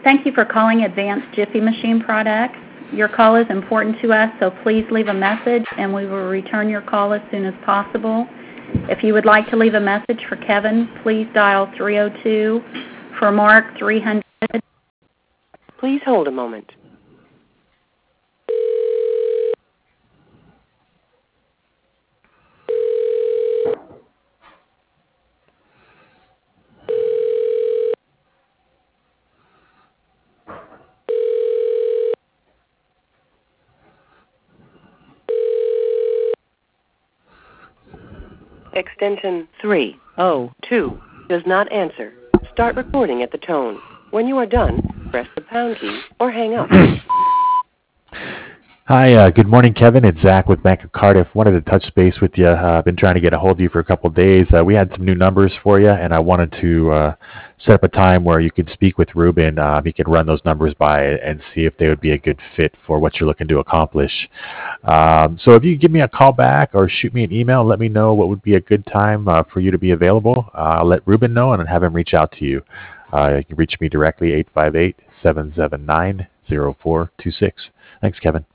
Thank you for calling Advanced Jiffy Machine Products. Your call is important to us, so please leave a message and we will return your call as soon as possible. If you would like to leave a message for Kevin, please dial 302. For Mark, 300. Please hold a moment. Extension 302 does not answer. Start recording at the tone. When you are done, press the pound key or hang up. Hi, good morning, Kevin. It's Zach with Bank of Cardiff. Wanted to touch base with you. I've been trying to get a hold of you for a couple of days. We had some new numbers for you, and I wanted to set up a time where you could speak with Ruben. He could run those numbers by and see if they would be a good fit for what you're looking to accomplish. So if you could give me a call back or shoot me an email and let me know what would be a good time for you to be available, I'll let Ruben know and have him reach out to you. You can reach me directly, 858-779-0426. Thanks, Kevin.